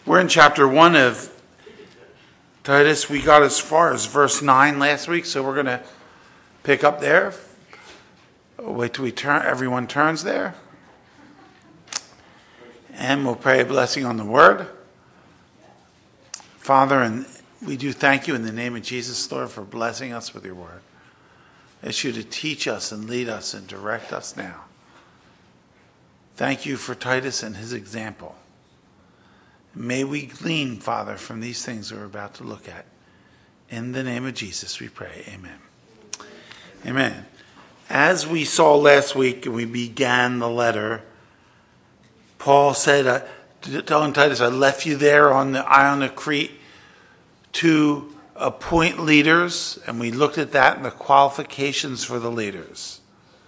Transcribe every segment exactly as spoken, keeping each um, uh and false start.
We're in chapter one of Titus. We got as far as verse nine last week, so we're going to pick up there. Wait till we turn. Everyone turns there. And we'll pray a blessing on the word. Father, and we do thank you in the name of Jesus, Lord, for blessing us with your word. I ask you to teach us and lead us and direct us now. Thank you for Titus and his example. May we glean, Father, from these things we're about to look at. In the name of Jesus, we pray. Amen. Amen. As we saw last week, we began the letter. Paul said, uh, telling Titus, I left you there on the island of Crete to appoint leaders, and we looked at that and the qualifications for the leaders.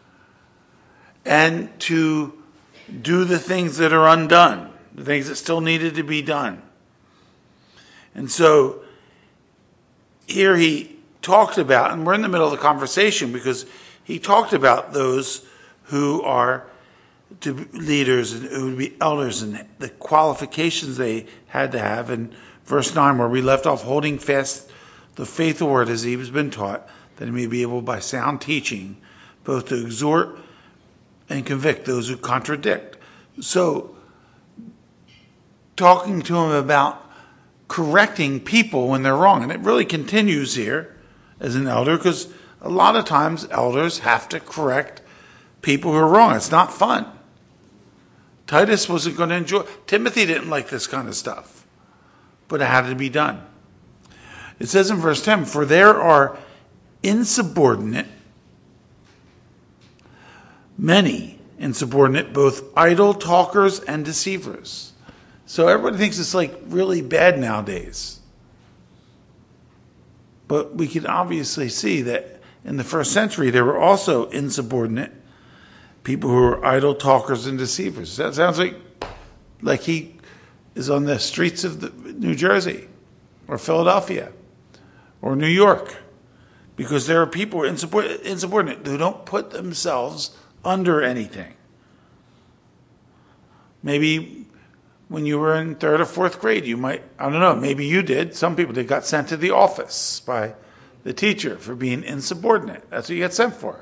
And to do the things that are undone. The things that still needed to be done. And so here he talked about, and we're in the middle of the conversation because he talked about those who are to be leaders and who would be elders and the qualifications they had to have. In verse nine, where we left off, holding fast the faithful word as he has been taught, that he may be able by sound teaching both to exhort and convict those who contradict. So talking to him about correcting people when they're wrong. And it really continues here as an elder because a lot of times elders have to correct people who are wrong. It's not fun. Titus wasn't going to enjoy. Timothy didn't like this kind of stuff, but it had to be done. It says in verse ten, for there are insubordinate, many insubordinate, both idle talkers and deceivers. So everybody thinks it's like really bad nowadays. But we can obviously see that in the first century, there were also insubordinate people who were idle talkers and deceivers. That sounds like, like he is on the streets of the, New Jersey or Philadelphia or New York. Because there are people who are insubordinate, insubordinate who don't put themselves under anything. Maybe when you were in third or fourth grade, you might, I don't know, maybe you did. Some people, they got sent to the office by the teacher for being insubordinate. That's what you get sent for.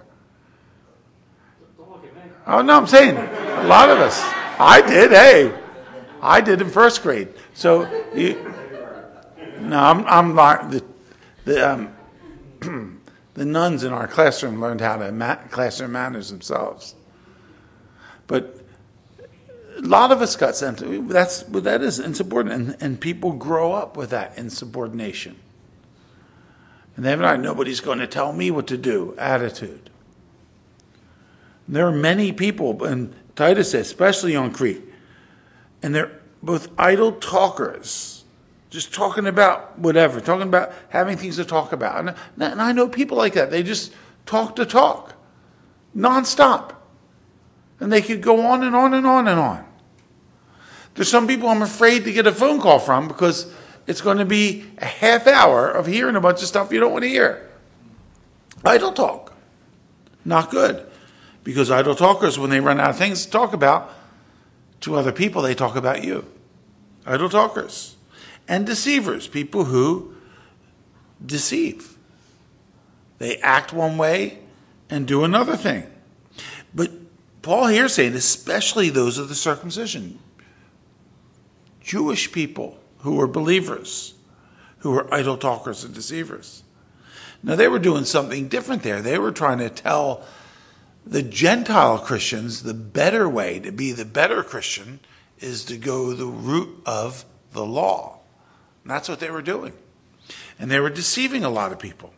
Oh, no, I'm saying, a lot of us. I did, hey. I did in first grade. So, you, no, I'm, I'm not, the, the, um, the nuns in our classroom learned how to, ma- classroom manners themselves. But a lot of us got sent to, that's, that is insubordinate, and, and people grow up with that insubordination. And they have not, nobody's going to tell me what to do attitude. There are many people, and Titus says, especially on Crete, and they're both idle talkers, just talking about whatever, talking about having things to talk about. And, and I know people like that. They just talk to talk, nonstop. And they could go on and on and on and on. There's some people I'm afraid to get a phone call from because it's going to be a half hour of hearing a bunch of stuff you don't want to hear. Idle talk. Not good. Because idle talkers, when they run out of things to talk about to other people, they talk about you. Idle talkers. And deceivers. People who deceive. They act one way and do another thing. But Paul here is saying, especially those of the circumcision, Jewish people who were believers, who were idle talkers and deceivers. Now they were doing something different there. They were trying to tell the Gentile Christians the better way to be the better Christian is to go the route of the law. And that's what they were doing. And they were deceiving a lot of people.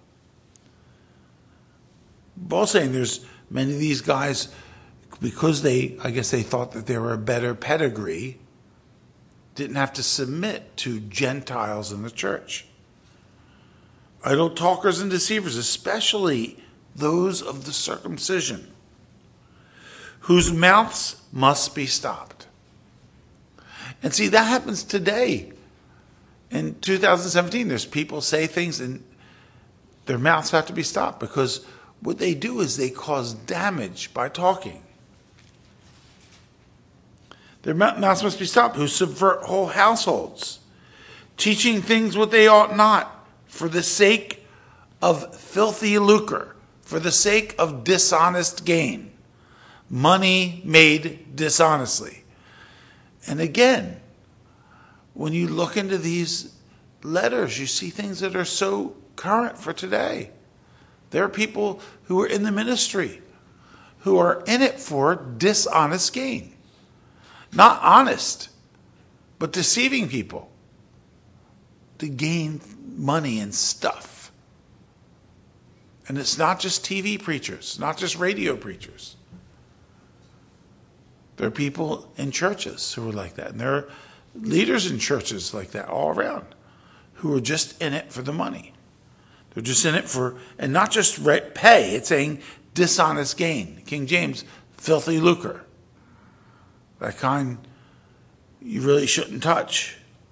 Paul's saying there's many of these guys, because they, I guess they thought that they were a better pedigree, didn't have to submit to Gentiles in the church. Idle talkers and deceivers, especially those of the circumcision, whose mouths must be stopped. And see, that happens today. In two thousand seventeen, there's people say things and their mouths have to be stopped because what they do is they cause damage by talking. Their mouths must be stopped, who subvert whole households, teaching things what they ought not, for the sake of filthy lucre, for the sake of dishonest gain, money made dishonestly. And again, when you look into these letters, you see things that are so current for today. There are people who are in the ministry who are in it for dishonest gain. Not honest, but deceiving people to gain money and stuff. And it's not just T V preachers, not just radio preachers. There are people in churches who are like that. And there are leaders in churches like that all around who are just in it for the money. They're just in it for, and not just pay, it's saying dishonest gain. King James, filthy lucre. That kind you really shouldn't touch.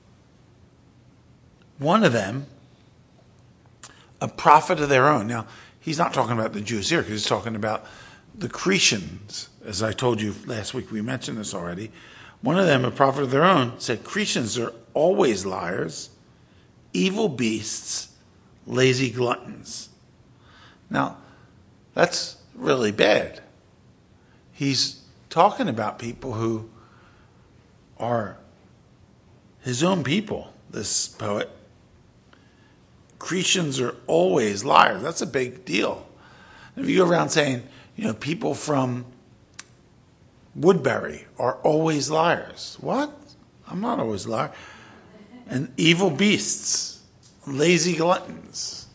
One of them, a prophet of their own. Now, he's not talking about the Jews here, because he's talking about the Cretans. As I told you last week, we mentioned this already. One of them, a prophet of their own, said, Cretans are always liars, evil beasts, lazy gluttons. Now, that's really bad. He's talking about people who are his own people, this poet. Cretans are always liars. That's a big deal. If you go around saying, you know, people from Woodbury are always liars. What? I'm not always a liar. And evil beasts, lazy gluttons.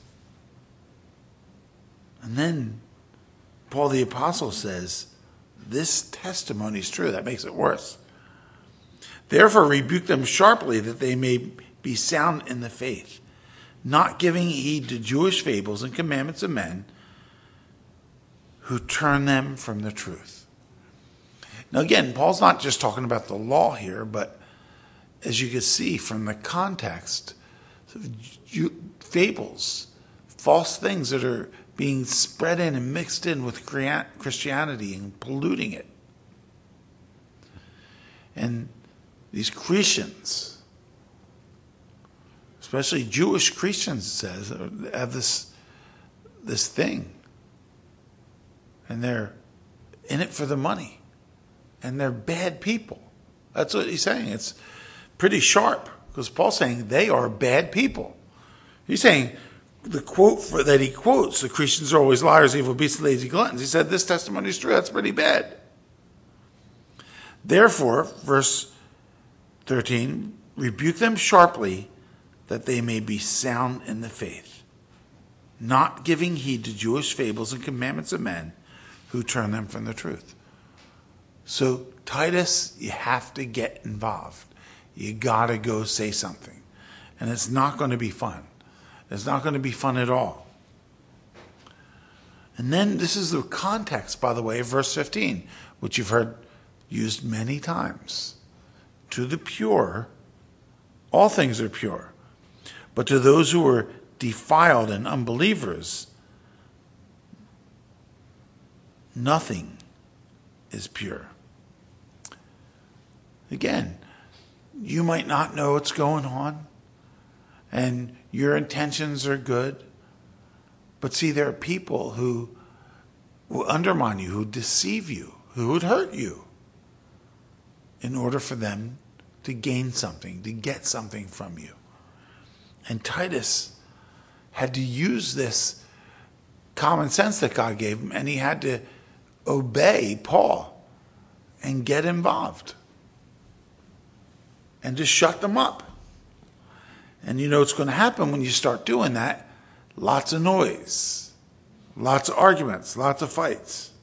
And then Paul the Apostle says, this testimony is true. That makes it worse. Therefore rebuke them sharply, that they may be sound in the faith, not giving heed to Jewish fables and commandments of men who turn them from the truth. Now again, Paul's not just talking about the law here, but as you can see from the context, fables, false things that are being spread in and mixed in with Christianity and polluting it. And these Cretans, especially Jewish Christians, it says, have this, this thing. And they're in it for the money. And they're bad people. That's what he's saying. It's pretty sharp, because Paul's saying they are bad people. He's saying the quote for, that he quotes, the Cretans are always liars, evil beasts, lazy gluttons. He said this testimony is true. That's pretty bad. Therefore, verse thirteen, rebuke them sharply, that they may be sound in the faith, not giving heed to Jewish fables and commandments of men who turn them from the truth. So Titus, you have to get involved. You got to go say something. And it's not going to be fun. It's not going to be fun at all. And then this is the context, by the way, of verse fifteen, which you've heard used many times. To the pure, all things are pure. But to those who are defiled and unbelievers, nothing is pure. Again, you might not know what's going on, and your intentions are good. But see, there are people who will undermine you, who deceive you, who would hurt you in order for them to gain something, to get something from you. And Titus had to use this common sense that God gave him, and he had to obey Paul and get involved and just shut them up. And you know what's going to happen when you start doing that? Lots of noise, lots of arguments, lots of fights.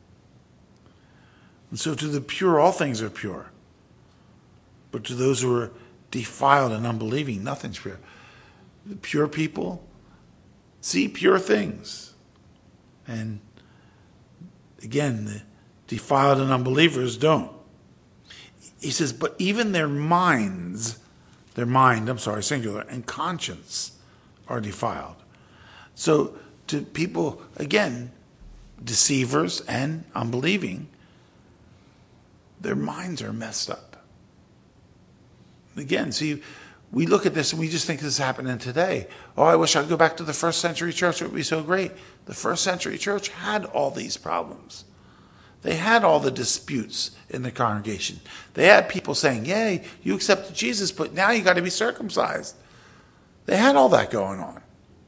And so to the pure, all things are pure. But to those who are defiled and unbelieving, nothing's pure. The pure people see pure things. And again, the defiled and unbelievers don't. He says, but even their minds, their mind, I'm sorry, singular, and conscience are defiled. So to people, again, deceivers and unbelieving, their minds are messed up. Again, see, we look at this and we just think this is happening today. Oh, I wish I could go back to the first century church. It would be so great. The first century church had all these problems. They had all the disputes in the congregation. They had people saying, yay, you accepted Jesus, but now you got to be circumcised. They had all that going on.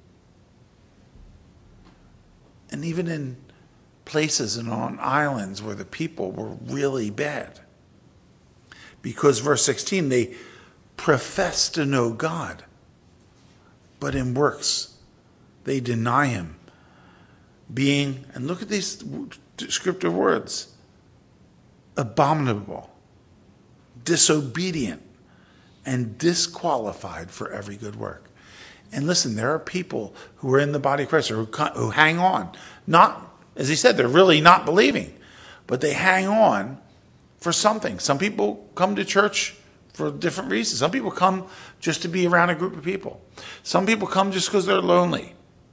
And even in places and on islands where the people were really bad. Because verse sixteen, they profess to know God, but in works they deny him, being, and look at these descriptive words, abominable, disobedient, and disqualified for every good work. And listen, there are people who are in the body of Christ who, who hang on. Not, as he said, they're really not believing, but they hang on for something. Some people come to church for different reasons. Some people come just to be around a group of people. Some people come just because they're lonely.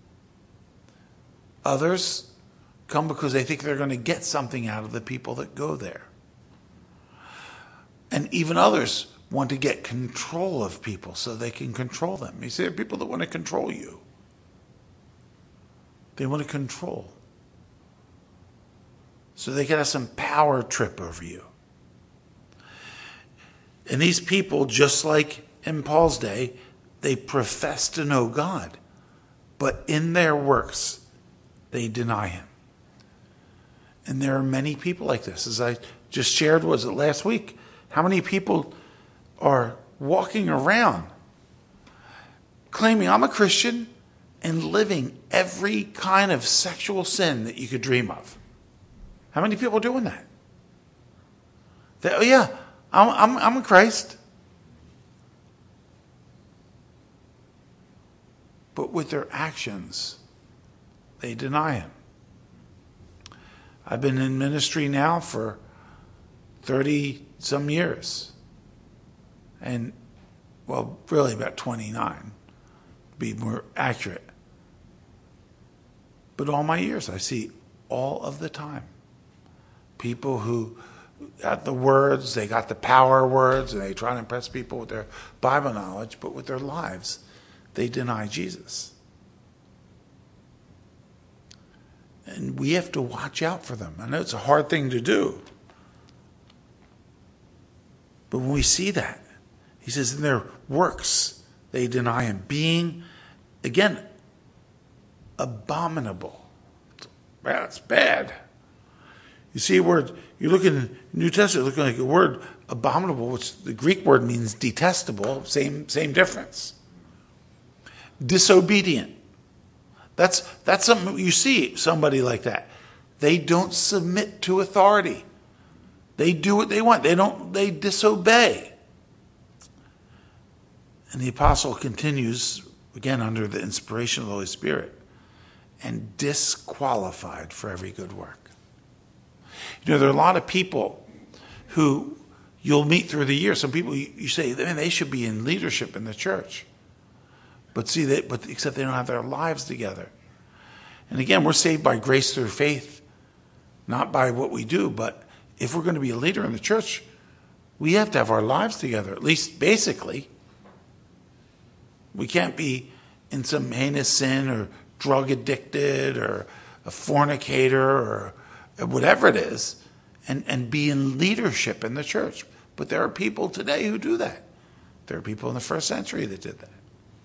Others come because they think they're going to get something out of the people that go there. And even others want to get control of people so they can control them. You see, there are people that want to control you. They want to control. So they can have some power trip over you. And these people, just like in Paul's day, they profess to know God, but in their works, they deny him. And there are many people like this. As I just shared, was it last week? How many people are walking around claiming I'm a Christian and living every kind of sexual sin that you could dream of? How many people are doing that? They, oh yeah, I'm, I'm, I'm a Christ. But with their actions, they deny him. I've been in ministry now for thirty some years. And, well, really about twenty-nine, to be more accurate. But all my years, I see all of the time people who got the words, they got the power words, and they try to impress people with their Bible knowledge, but with their lives, they deny Jesus. And we have to watch out for them. I know it's a hard thing to do. But when we see that, he says in their works, they deny him. Being, again, abominable. That's bad. You see a word, you look in the New Testament, looking like a word abominable, which the Greek word means detestable, same, same difference. Disobedient. That's, that's something you see somebody like that. They don't submit to authority. They do what they want. They don't, they disobey. And the apostle continues, again, under the inspiration of the Holy Spirit, and disqualified for every good work. You know, there are a lot of people who you'll meet through the year. Some people you, you say, man, they should be in leadership in the church. But see, that, but except they don't have their lives together. And again, we're saved by grace through faith, not by what we do. But if we're going to be a leader in the church, we have to have our lives together, at least basically. We can't be in some heinous sin or drug addicted or a fornicator or whatever it is and, and be in leadership in the church. But there are people today who do that. There are people in the first century that did that.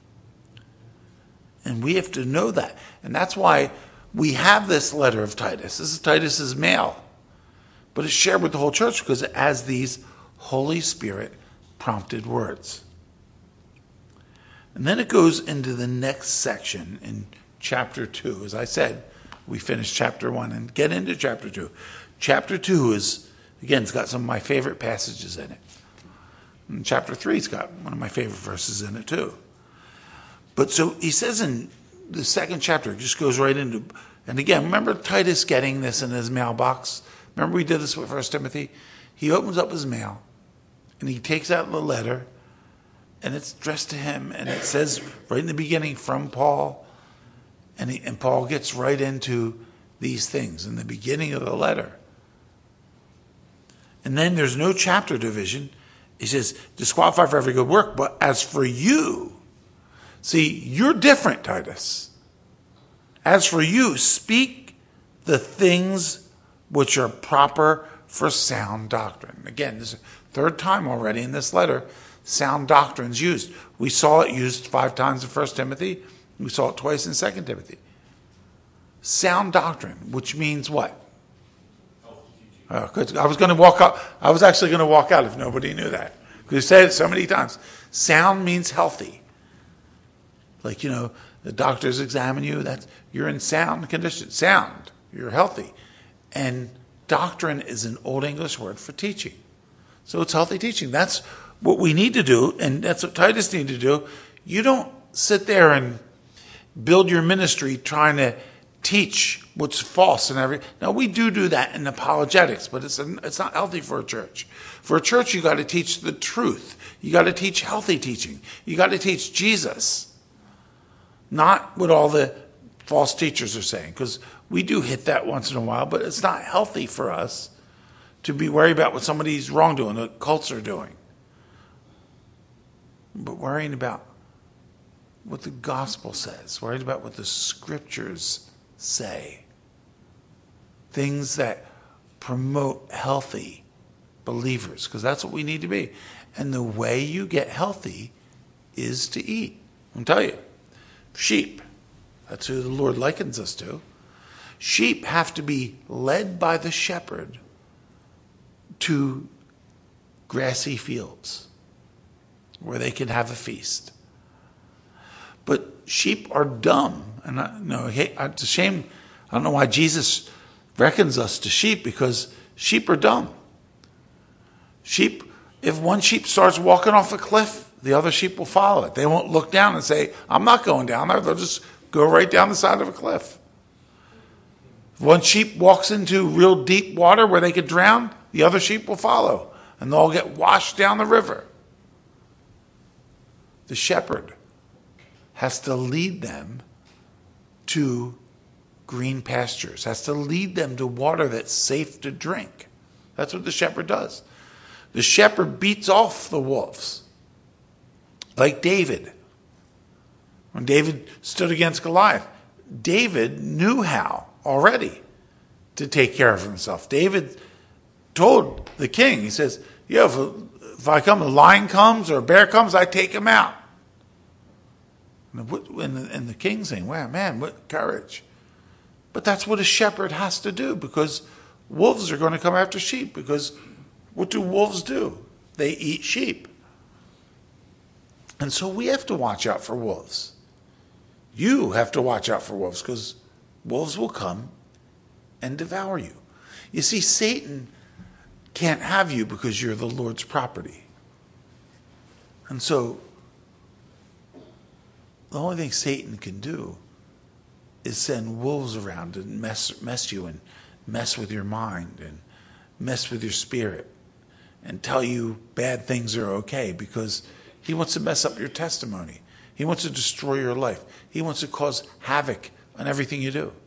And we have to know that. And that's why we have this letter of Titus. This is Titus's mail. But it's shared with the whole church because it has these Holy Spirit prompted words. And then it goes into the next section in chapter two. As I said, we finished chapter one and get into chapter two. Chapter two is, again, it's got some of my favorite passages in it. And chapter three, it's got one of my favorite verses in it too. But so he says in the second chapter, it just goes right into, and again, remember Titus getting this in his mailbox? Remember we did this with First Timothy? He opens up his mail, and he takes out the letter, and it's addressed to him, and it says right in the beginning, from Paul, and, he, and Paul gets right into these things in the beginning of the letter. And then there's no chapter division. He says, disqualified for every good work. But as for you, see, you're different, Titus. As for you, speak the things which are proper for sound doctrine. Again, this is the third time already in this letter, sound doctrine is used. We saw it used five times in First Timothy. We saw it twice in Second Timothy. Sound doctrine, which means what? Uh, 'cause I was going to walk out. I was actually going to walk out if nobody knew that. Because you said it so many times. Sound means healthy. Like, you know, the doctors examine you. That's, you're in sound condition. Sound. You're healthy. And doctrine is an Old English word for teaching. So it's healthy teaching. That's what we need to do. And that's what Titus needs to do. You don't sit there and build your ministry trying to teach what's false and everything. Now, we do do that in apologetics, but it's a, it's not healthy for a church. For a church, you got to teach the truth. You got to teach healthy teaching. You got to teach Jesus, not what all the false teachers are saying, because we do hit that once in a while, but it's not healthy for us to be worried about what somebody's wrongdoing, what cults are doing. But worrying about what the gospel says, worried about what the scriptures say. Things that promote healthy believers, because that's what we need to be. And the way you get healthy is to eat. I'll tell you, sheep, that's who the Lord likens us to. Sheep have to be led by the shepherd to grassy fields where they can have a feast. But sheep are dumb. And I, no, it's a shame. I don't know why Jesus reckons us to sheep, because sheep are dumb. Sheep, if one sheep starts walking off a cliff, the other sheep will follow it. They won't look down and say, I'm not going down there. They'll just go right down the side of a cliff. If one sheep walks into real deep water where they could drown, the other sheep will follow, and they'll all get washed down the river. The shepherd has to lead them to green pastures, has to lead them to water that's safe to drink. That's what the shepherd does. The shepherd beats off the wolves, like David. When David stood against Goliath, David knew how already to take care of himself. David told the king, he says, yeah, if, if I come, a lion comes or a bear comes, I take him out. And the, and the king's saying, wow, man, what courage. But that's what a shepherd has to do, because wolves are going to come after sheep. Because what do wolves do? They eat sheep. And so we have to watch out for wolves. You have to watch out for wolves, because wolves will come and devour you. You see, Satan can't have you because you're the Lord's property. And so the only thing Satan can do is send wolves around and mess mess you and mess with your mind and mess with your spirit and tell you bad things are okay, because he wants to mess up your testimony. He wants to destroy your life. He wants to cause havoc on everything you do.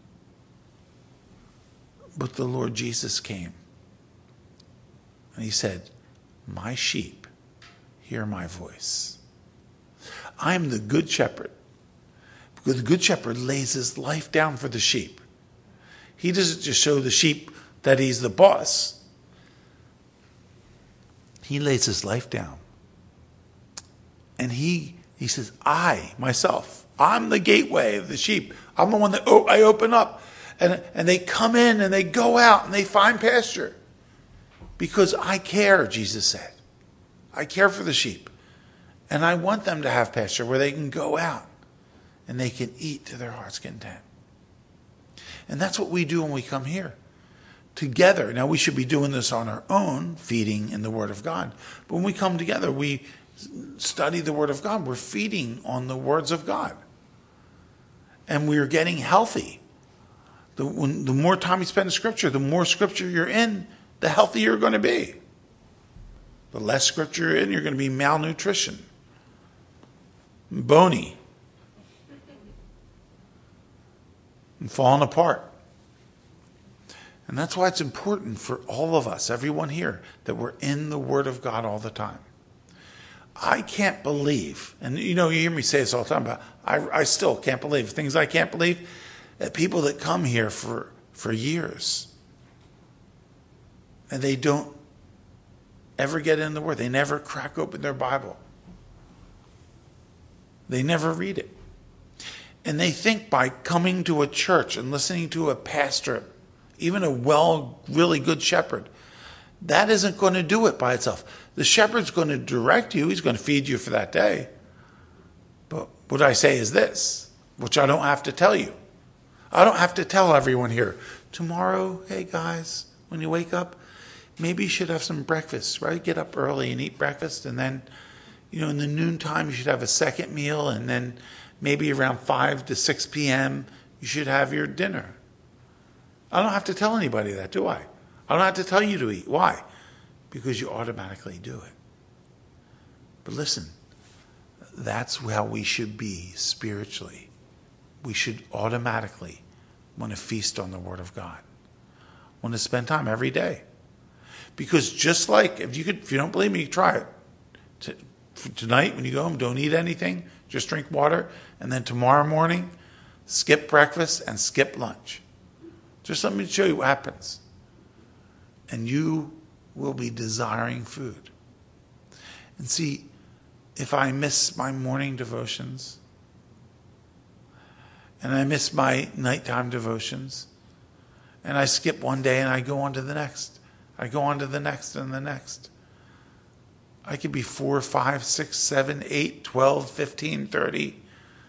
But the Lord Jesus came and he said, my sheep hear my voice. I am the good shepherd, because the good shepherd lays his life down for the sheep. He doesn't just show the sheep that he's the boss. He lays his life down. And he he says, I, myself, I'm the gateway of the sheep. I'm the one that oh, I open up. And, and they come in and they go out and they find pasture. Because I care, Jesus said. I care for the sheep. And I want them to have pasture where they can go out and they can eat to their heart's content. And that's what we do when we come here together. Now, we should be doing this on our own, feeding in the Word of God. But when we come together, we study the Word of God. We're feeding on the words of God. And we're getting healthy. The, when, the more time you spend in Scripture, the more Scripture you're in, the healthier you're going to be. The less Scripture you're in, you're going to be malnutrition, bony, and falling apart. And that's why it's important for all of us, everyone here, that we're in the Word of God all the time. I can't believe, and you know, you hear me say this all the time, but I, I still can't believe, things I can't believe, that people that come here for, for years, and they don't ever get in the Word. They never crack open their Bible. They never read it. And they think by coming to a church and listening to a pastor, even a well, really good shepherd, that isn't going to do it by itself. The shepherd's going to direct you. He's going to feed you for that day. But what I say is this, which I don't have to tell you. I don't have to tell everyone here, tomorrow, hey guys, when you wake up, maybe you should have some breakfast, right? Get up early and eat breakfast. And then, you know, in the noontime, you should have a second meal. And then maybe around five to six p.m., you should have your dinner. I don't have to tell anybody that, do I? I don't have to tell you to eat. Why? Because you automatically do it. But listen, that's how we should be spiritually. We should automatically want to feast on the Word of God. Want to spend time every day. Because just like, if you could, if you don't believe me, try it. Tonight, when you go home, don't eat anything. Just drink water. And then tomorrow morning, skip breakfast and skip lunch. Just let me show you what happens. And you will be desiring food. And see, if I miss my morning devotions, and I miss my nighttime devotions, and I skip one day and I go on to the next, I go on to the next and the next. I could be four, five, six, seven, eight, twelve, fifteen, thirty,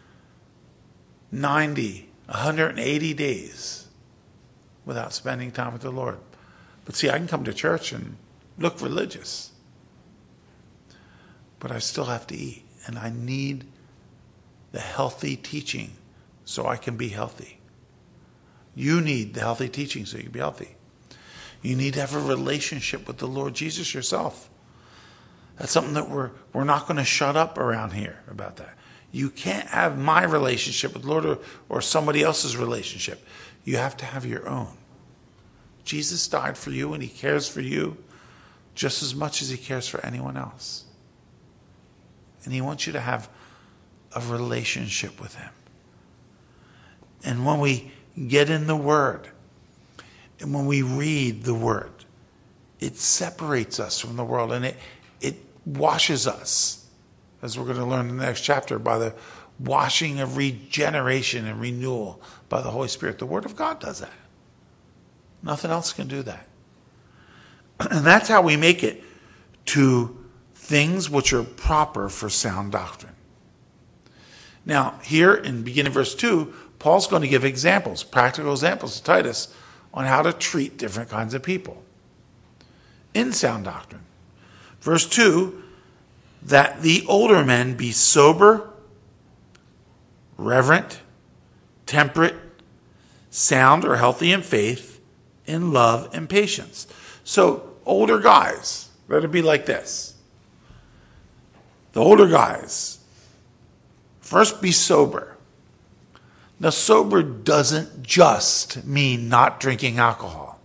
ninety, one hundred eighty days without spending time with the Lord. But see, I can come to church and look religious, but I still have to eat, and I need the healthy teaching so I can be healthy. You need the healthy teaching so you can be healthy. You need to have a relationship with the Lord Jesus yourself. That's something that we're we're not going to shut up around here about that. You can't have my relationship with the Lord or, or somebody else's relationship. You have to have your own. Jesus died for you, and he cares for you just as much as he cares for anyone else. And he wants you to have a relationship with him. And when we get in the Word, and when we read the Word, it separates us from the world, and it, it washes us, as we're going to learn in the next chapter, by the washing of regeneration and renewal by the Holy Spirit. The Word of God does that. Nothing else can do that. And that's how we make it to things which are proper for sound doctrine. Now, here in beginning verse two, Paul's going to give examples, practical examples to Titus on how to treat different kinds of people in sound doctrine. Verse two, that the older men be sober, reverent, temperate, sound or healthy in faith, in love and patience. So, older guys, let it be like this. The older guys, first be sober. Now, sober doesn't just mean not drinking alcohol.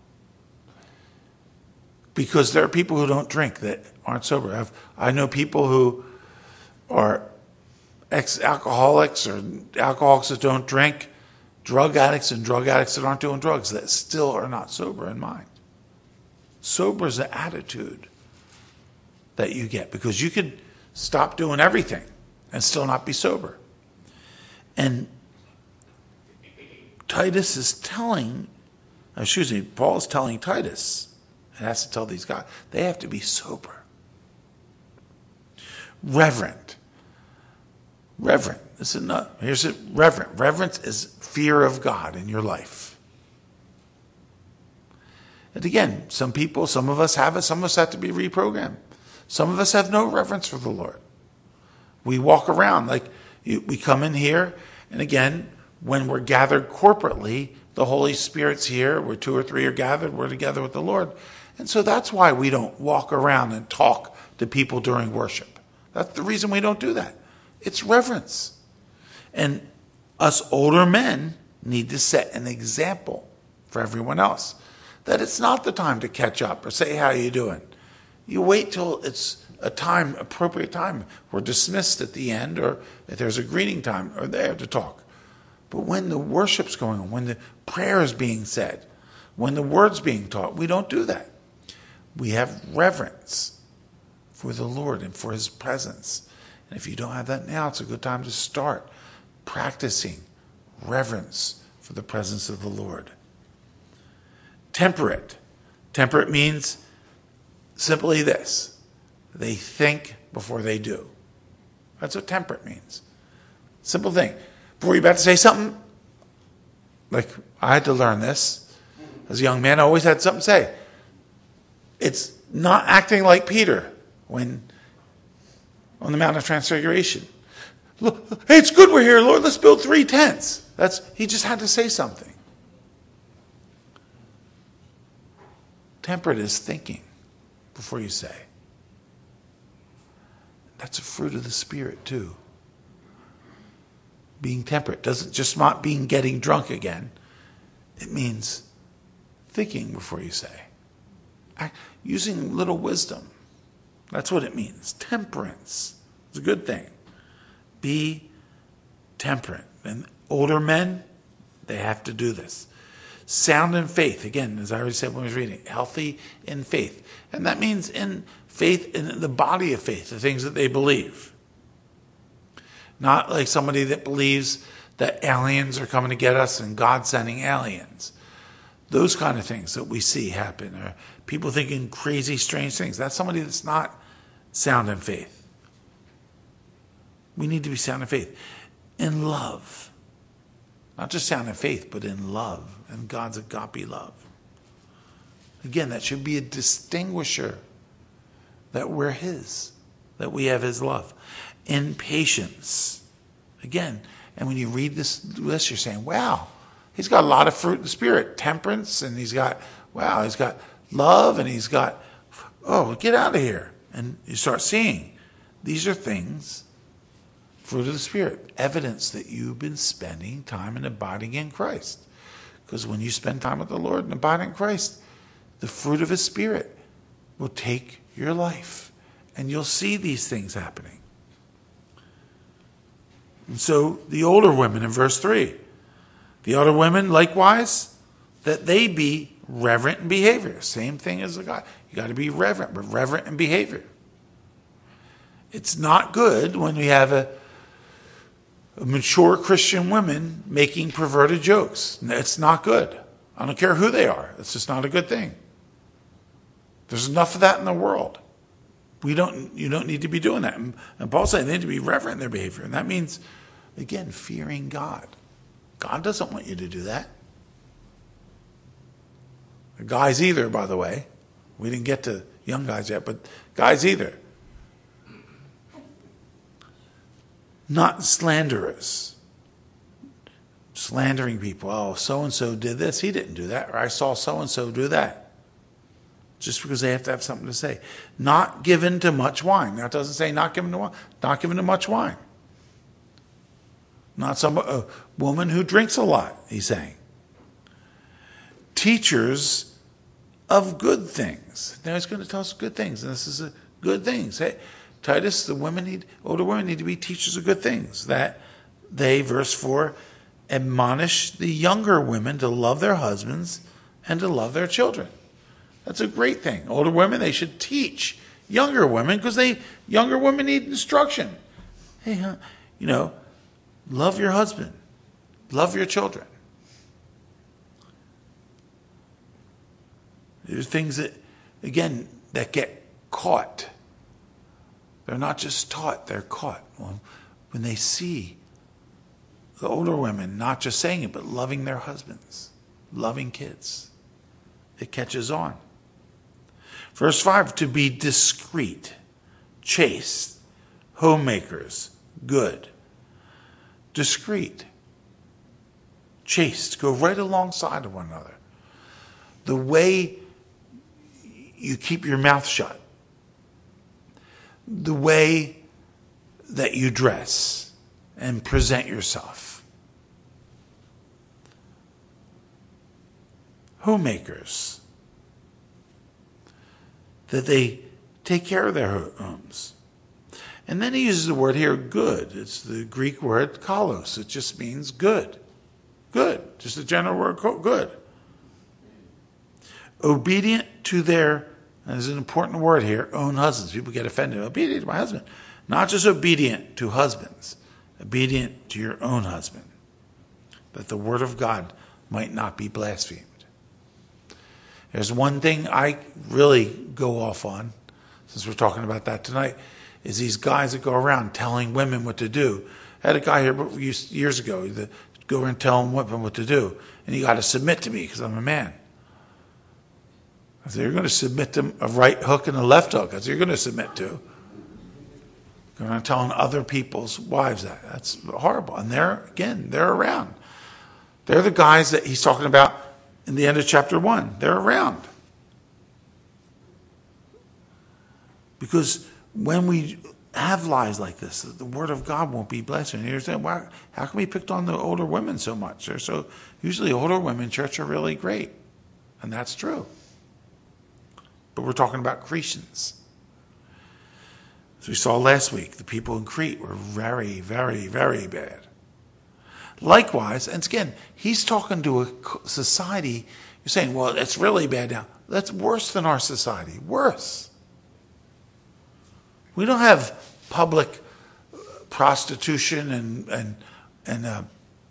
Because there are people who don't drink that aren't sober. I've, I know people who are ex-alcoholics or alcoholics that don't drink, drug addicts and drug addicts that aren't doing drugs that still are not sober in mind. Sober is an attitude that you get, because you could stop doing everything and still not be sober. And Titus is telling, excuse me, Paul is telling Titus, and has to tell these guys, they have to be sober. Reverent. Reverent. This is not, here's it, reverent. Reverence is fear of God in your life. And again, some people, some of us have it, some of us have to be reprogrammed. Some of us have no reverence for the Lord. We walk around like, we come in here, and again, when we're gathered corporately, the Holy Spirit's here, where two or three are gathered, we're together with the Lord. And so that's why we don't walk around and talk to people during worship. That's the reason we don't do that. It's reverence. And us older men need to set an example for everyone else. that it's not the time to catch up or say, how you doing? You wait till it's a time, appropriate time. We're dismissed at the end, or if there's a greeting time, or there to talk. But when the worship's going on, when the prayer is being said, when the word's being taught, we don't do that. We have reverence for the Lord and for his presence. And if you don't have that now, it's a good time to start practicing reverence for the presence of the Lord. Temperate. Temperate means simply this: they think before they do. That's what temperate means. Simple thing. Before you're about to say something, like I had to learn this as a young man, I always had something to say. It's not acting like Peter when on the Mount of Transfiguration. Look, hey, it's good we're here, Lord. Let's build three tents. That's he just had to say something. Temperate is thinking before you say. That's a fruit of the Spirit too. Being temperate doesn't just not mean getting drunk again. It means thinking before you say. Using little wisdom. That's what it means. Temperance. It's a good thing. Be temperate. And older men, they have to do this. Sound in faith. Again, as I already said when I was reading, healthy in faith. And that means in faith, in the body of faith, the things that they believe. Not like somebody that believes that aliens are coming to get us and God sending aliens. Those kind of things that we see happen. Or people thinking crazy, strange things. That's somebody that's not sound in faith. We need to be sound in faith. In love. Not just sound in faith, but in love. And God's agape love. Again, that should be a distinguisher that we're his. That we have his love. In patience. Again, and when you read this list, you're saying, wow, he's got a lot of fruit in the Spirit. Temperance, and he's got, wow, he's got love, and he's got, oh, get out of here. And you start seeing these are things, fruit of the Spirit, evidence that you've been spending time and abiding in Christ. Because when you spend time with the Lord and abide in Christ, the fruit of his Spirit will take your life. And you'll see these things happening. And so the older women in verse three, the older women likewise, that they be reverent in behavior. Same thing as the guy. You got to be reverent, but reverent in behavior. It's not good when we have a, a mature Christian women making perverted jokes. It's not good. I don't care who they are. It's just not a good thing. There's enough of that in the world. We don't. You don't need to be doing that. And, and Paul's saying they need to be reverent in their behavior. And that means, again, fearing God. God doesn't want you to do that. The guys either, by the way. We didn't get to young guys yet, but guys either. Not slanderous. Slandering people. Oh, so-and-so did this. He didn't do that. Or I saw so-and-so do that. Just because they have to have something to say. Not given to much wine. Now it doesn't say not given to wine. Not given to much wine. Not some a woman who drinks a lot, he's saying. Teachers of good things. Now he's going to tell us good things. And this is a good things. Hey, Titus, the women need, older women need to be teachers of good things. That they, verse four, admonish the younger women to love their husbands and to love their children. That's a great thing. Older women, they should teach younger women because they younger women need instruction. Hey, huh, you know, love your husband. Love your children. There's things that, again, that get caught. They're not just taught, they're caught. Well, when they see the older women not just saying it, but loving their husbands, loving kids, it catches on. Verse five, to be discreet, chaste, homemakers, good. Discreet, chaste, go right alongside of one another. The way you keep your mouth shut, the way that you dress and present yourself. Homemakers. that they take care of their homes. And then he uses the word here, good. It's the Greek word kalos. It just means good. Good. Just a general word, good. Obedient to their, there's an important word here, own husbands. People get offended. Obedient to my husband. Not just obedient to husbands. Obedient to your own husband. That the word of God might not be blasphemed. There's one thing I really go off on, since we're talking about that tonight, is these guys that go around telling women what to do. I had a guy here years ago that go around telling women what to do, and you got to submit to me because I'm a man. I said, you're going to submit to a right hook and a left hook. That's what you're going to submit to. Going around telling other people's wives that. That's horrible. And they're, again, they're around. They're the guys that he's talking about in the end of chapter one. They're around. Because when we have lies like this, the word of God won't be blessed. And you're saying, why, how come we picked on the older women so much? They're so, usually older women in church are really great. And that's true. But we're talking about Cretans. As we saw last week, the people in Crete were very, very, very bad. Likewise, and again, he's talking to a society, you're saying, well, it's really bad now. That's worse than our society. Worse. We don't have public prostitution and and and uh,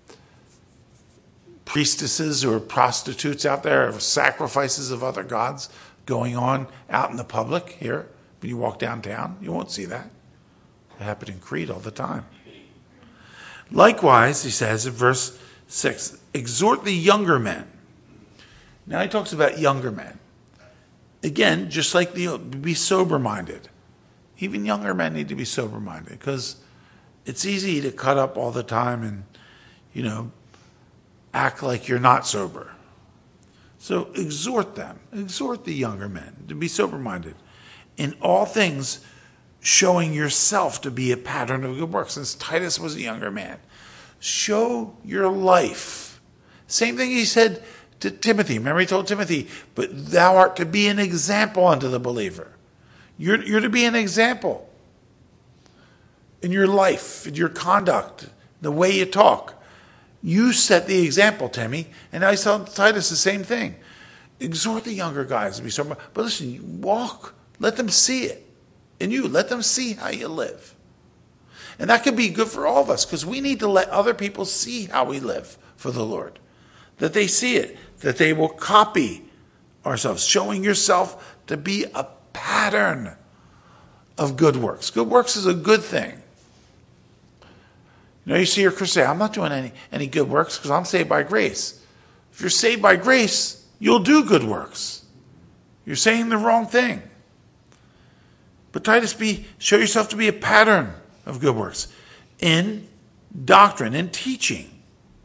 priestesses or prostitutes out there, or sacrifices of other gods going on out in the public here. When you walk downtown, you won't see that. It happened in Crete all the time. Likewise, he says in verse six, exhort the younger men. Now he talks about younger men. Again, just like the, be sober-minded. Even younger men need to be sober-minded because it's easy to cut up all the time and, you know, act like you're not sober. So exhort them, exhort the younger men to be sober-minded. In all things, showing yourself to be a pattern of good works. Since Titus was a younger man, show your life. Same thing he said to Timothy. Remember he told Timothy, but thou art to be an example unto the believer. You're, you're to be an example in your life, in your conduct, the way you talk. You set the example, Timmy. And I tell Titus the same thing. Exhort the younger guys to be sober. But listen, walk. Let them see it. And you, let them see how you live. And that could be good for all of us because we need to let other people see how we live for the Lord. That they see it. That they will copy ourselves. Showing yourself to be a pattern of good works. Good works is a good thing. You know, you see your Christian say, I'm not doing any, any good works because I'm saved by grace. If you're saved by grace, you'll do good works. You're saying the wrong thing. But Titus, be show yourself to be a pattern of good works in doctrine, in teaching.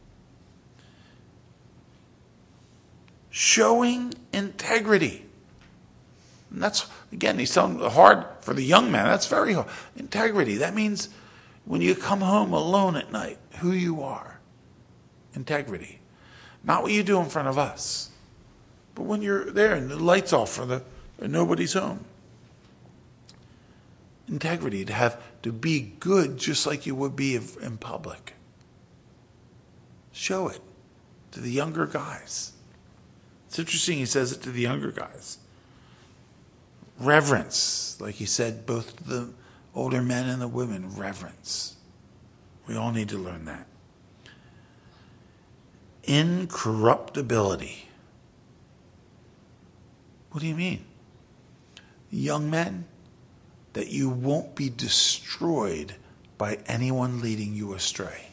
Showing integrity. And that's, again, he's telling hard for the young man. That's very hard. Integrity. That means when you come home alone at night, who you are. Integrity. Not what you do in front of us. But when you're there and the light's off for the, and nobody's home. Integrity, to have to be good just like you would be in public. Show it to the younger guys. It's interesting he says it to the younger guys. Reverence, like he said, both the older men and the women, reverence. We all need to learn that. Incorruptibility. What do you mean? Young men, that you won't be destroyed by anyone leading you astray.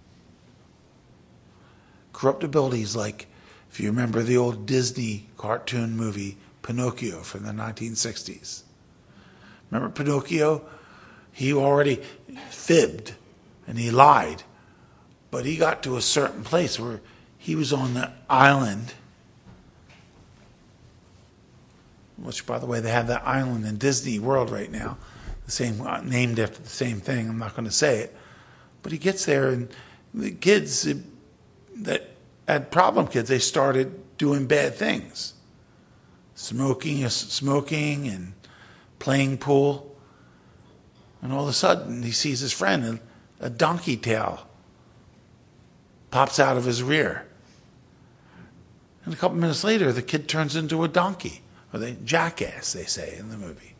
Corruptibility is like, if you remember the old Disney cartoon movie, Pinocchio from the nineteen sixties. Remember Pinocchio? He already fibbed and he lied. But he got to a certain place where he was on the island, which, by the way, they have that island in Disney World right now, the same named after the same thing. I'm not going to say it. But he gets there, and the kids that had problem kids, they started doing bad things. smoking, smoking and playing pool. And all of a sudden, he sees his friend, and a donkey tail pops out of his rear. And a couple minutes later, the kid turns into a donkey, or the jackass, they say in the movie.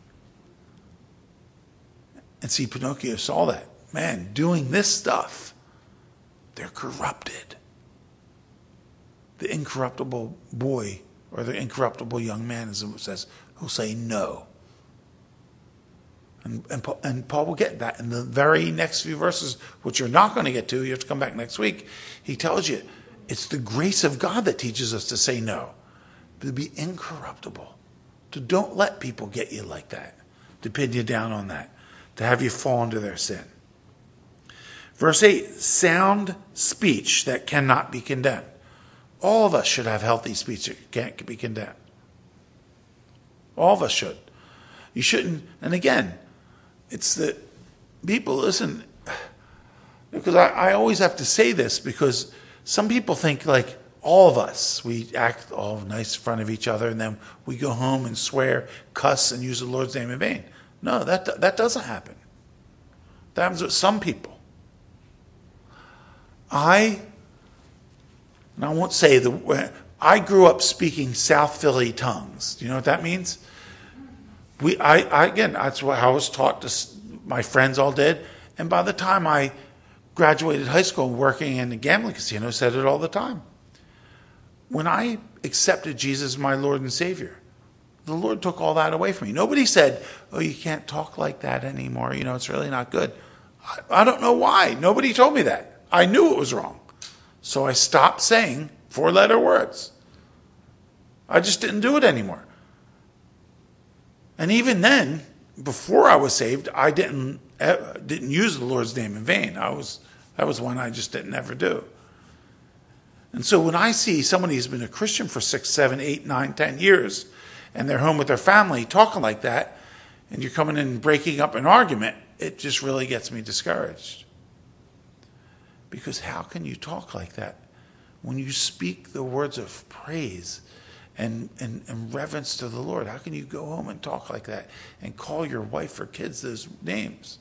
And see, Pinocchio saw that. Man, doing this stuff, they're corrupted. The incorruptible boy or the incorruptible young man, as it says, who'll say no. And, and, and Paul will get that in the very next few verses, which you're not going to get to. You have to come back next week. He tells you it's the grace of God that teaches us to say no, to be incorruptible, to don't let people get you like that, to pin you down on that, to have you fall into their sin. Verse eight, sound speech that cannot be condemned. All of us should have healthy speech that can't be condemned. All of us should. You shouldn't, and again, it's the people, listen, because I, I always have to say this, because some people think like all of us, we act all nice in front of each other, and then we go home and swear, cuss, and use the Lord's name in vain. No, that that doesn't happen. That happens with some people. I, and I won't say the, I grew up speaking South Philly tongues. Do you know what that means? We, I, I again, that's what I was taught. To, my friends all did, and by the time I graduated high school, working in the gambling casino, said it all the time. When I accepted Jesus as my Lord and Savior, the Lord took all that away from me. Nobody said, "Oh, you can't talk like that anymore. You know, it's really not good." I, I don't know why. Nobody told me that. I knew it was wrong, so I stopped saying four-letter words. I just didn't do it anymore. And even then, before I was saved, I didn't didn't use the Lord's name in vain. I was that was one I just didn't ever do. And so when I see somebody who's been a Christian for six, seven, eight, nine, ten years, and they're home with their family talking like that, and you're coming in and breaking up an argument, it just really gets me discouraged. Because how can you talk like that when you speak the words of praise And, and, and reverence to the Lord? How can you go home and talk like that and call your wife or kids those names?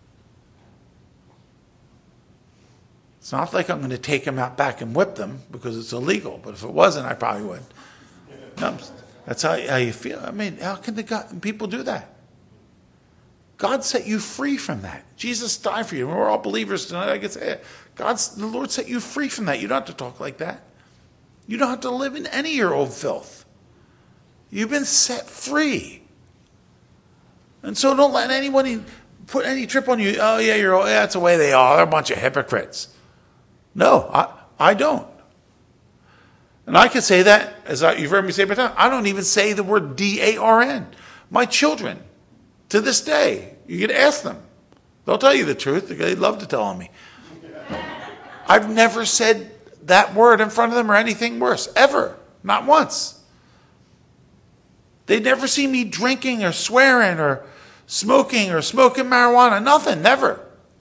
It's not like I'm going to take them out back and whip them because it's illegal. But if it wasn't, I probably would. No, that's how, how you feel. I mean, how can the God, people do that? God set you free from that. Jesus died for you. We're all believers tonight. I can say it. God's, the Lord set you free from that. You don't have to talk like that. You don't have to live in any of your old filth. You've been set free. And so don't let anybody put any trip on you. Oh, yeah, you're, yeah, that's the way they are. They're a bunch of hypocrites. No, I, I don't. And I can say that, as I, you've heard me say by time, I don't even say the word D A R N. My children, to this day, you can ask them. They'll tell you the truth. They'd love to tell on me. I've never said that word in front of them or anything worse, ever. Not once. They'd never see me drinking or swearing or smoking or smoking marijuana. Nothing, never.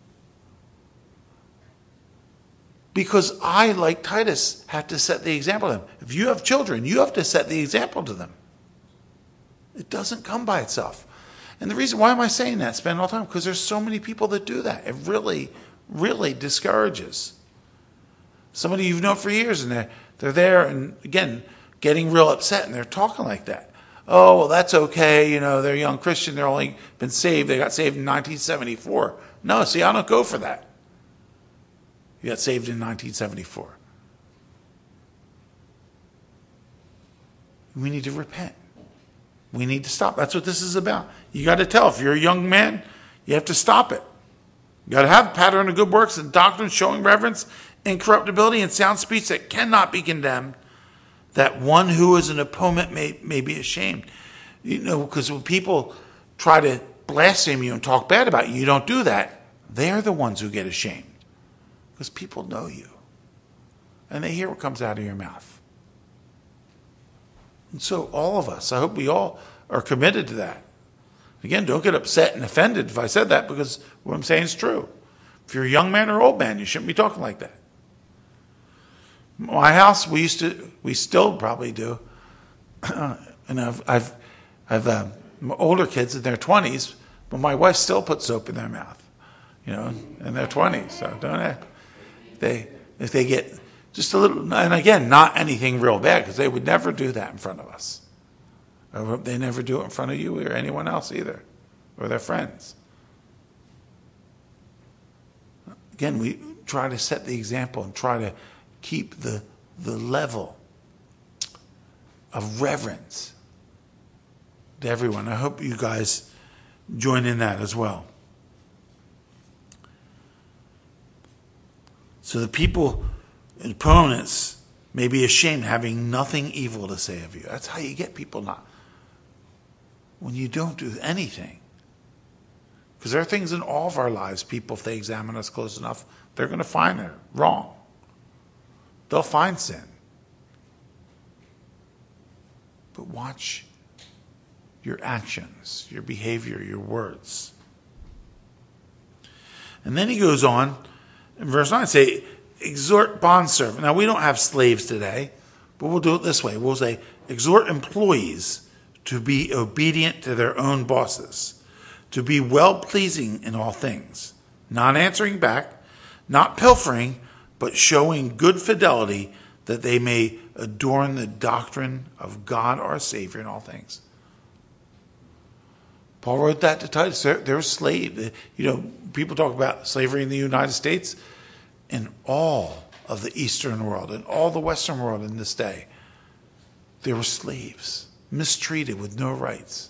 Because I, like Titus, have to set the example to them. If you have children, you have to set the example to them. It doesn't come by itself. And the reason, why am I saying that, spend all the time? Because there's so many people that do that. It really, really discourages. Somebody you've known for years, and they're, they're there, and again, getting real upset, and they're talking like that. Oh, well, that's okay. You know, they're a young Christian. They're only been saved. They got saved in nineteen seventy-four. No, see, I don't go for that. You got saved in nineteen seventy-four. We need to repent. We need to stop. That's what this is about. You got to tell. If you're a young man, you have to stop it. You got to have a pattern of good works and doctrine, showing reverence, incorruptibility, and sound speech that cannot be condemned, that one who is an opponent may, may be ashamed. You know, because when people try to blaspheme you and talk bad about you, you don't do that. They're the ones who get ashamed. Because people know you. And they hear what comes out of your mouth. And so all of us, I hope we all are committed to that. Again, don't get upset and offended if I said that, because what I'm saying is true. If you're a young man or old man, you shouldn't be talking like that. My house, we used to, we still probably do. And I've, I've, I've uh, older kids in their twenties, but my wife still puts soap in their mouth, you know, in their twenties. So don't they? They, if they get just a little, and again, not anything real bad, because they would never do that in front of us. Or they never do it in front of you or anyone else either, or their friends. Again, we try to set the example and try to keep the, the level of reverence to everyone. I hope you guys join in that as well. So the people in opponents may be ashamed, having nothing evil to say of you. That's how you get people not. When you don't do anything. Because there are things in all of our lives, people, if they examine us close enough, they're going to find it wrong. They'll find sin. But watch your actions, your behavior, your words. And then he goes on in verse nine, say, exhort bondservants. Now, we don't have slaves today, but we'll do it this way. We'll say, exhort employees to be obedient to their own bosses, to be well-pleasing in all things, not answering back, not pilfering, but showing good fidelity, that they may adorn the doctrine of God our Savior in all things. Paul wrote that to Titus. They're, they're slaves. You know, people talk about slavery in the United States. In all of the Eastern world, in all the Western world in this day, there were slaves, mistreated with no rights.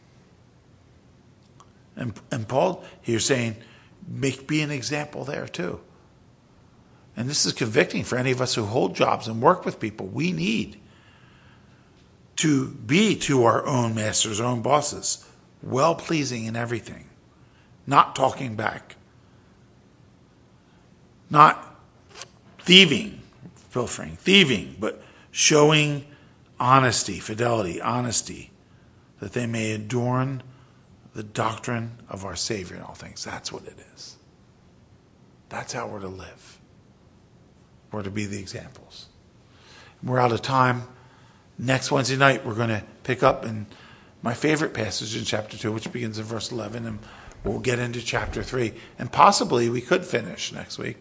And, and Paul here saying, make, be an example there too. And this is convicting for any of us who hold jobs and work with people. We need to be to our own masters, our own bosses, well-pleasing in everything, not talking back, not thieving, pilfering, thieving, but showing honesty, fidelity, honesty, that they may adorn the doctrine of our Savior in all things. That's what it is. That's how we're to live. We're to be the examples. We're out of time. Next Wednesday night, we're going to pick up in my favorite passage in chapter two, which begins in verse eleven, and we'll get into chapter three. And possibly we could finish next week